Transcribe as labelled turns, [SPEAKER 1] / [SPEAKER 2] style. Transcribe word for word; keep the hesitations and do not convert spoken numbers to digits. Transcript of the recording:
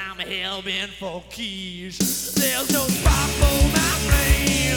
[SPEAKER 1] I'm hell bent for keys. There's no spot for my flame.